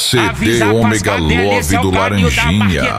CD Ômega Love do Laranjinha.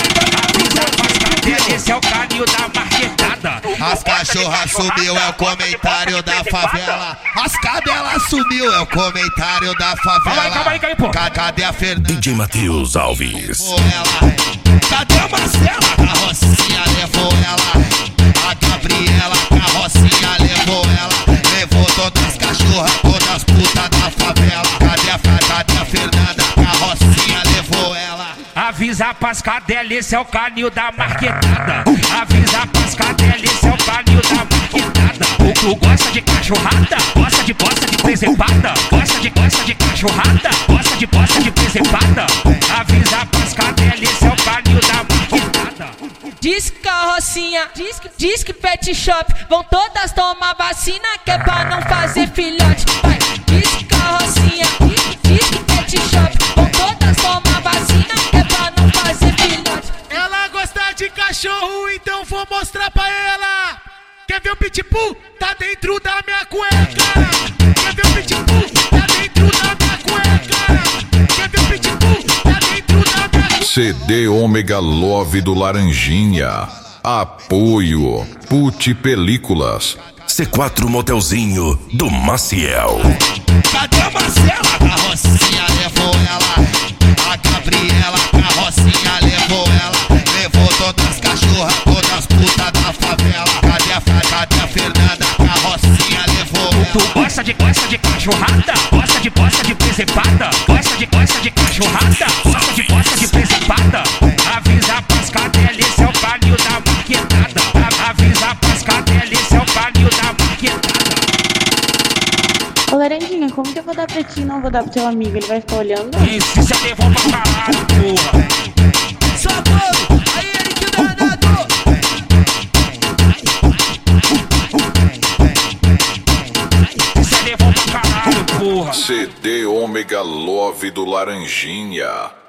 Esse é o carinho da marquetada. As cachorras sumiu, é o comentário da favela. As cadelas sumiu, é o comentário da favela. Calma aí, pô. Cadê a Fernanda? DJ Matheus Alves. Levou ela. Cadê a Marcela? Carrocinha levou ela. A Gabriela, carrocinha levou ela. Levou todas as cachorras, todas as putas da favela. Cadê a Fernanda? Carrocinha levou ela. Avisa pras cadelas, esse é o canil da marquetada. Avisa pras cadelas, esse é o canil da marquetada. Tu gosta de cachorrada? Gosta de presepada? Gosta de cachorrada? Gosta de presepada? Avisa pras cadelas, esse é o canil da marquetada. Diz que carrocinha, diz que pet shop, vão todas tomar vacina que é pra não fazer filhote. Vai, diz que carrocinha, diz que pet shop, vão todas tomar vacina que é pra não fazer filhote. Ela gosta de cachorro, então vou mostrar pra ela. Quer ver o pitbull? Tá dentro da minha cueca. Quer ver o pitbull? Tá dentro da minha cueca. Quer ver o pitbull? Tá dentro da minha cueca. CD Ômega Love do Laranjinha. Apoio Puti Películas. C4 Motelzinho do Maciel. Cadê a Marcela? Carrocinha levou ela. A Gabriela, carrocinha levou ela. Levou todas as cachorras, todas as putas da favela. Cadê a Fernanda? Carrocinha levou ela. Tu gosta de cachorrada? Gosta de presepada? Gosta de cachorrada? Gosta de presepada? Avisa pras cadelas, esse é o canil da marquetada. Avisa pras cadelas, esse é o canil da marquetada. Ô Laranjinha, como que eu vou dar pra ti e não vou dar pro teu amigo? Ele vai ficar olhando? Isso, isso é levou pra caralho, porra. Socorro! Aí ele que danado! Isso é levou pra caralho, porra. CD Ômega Love do Laranjinha.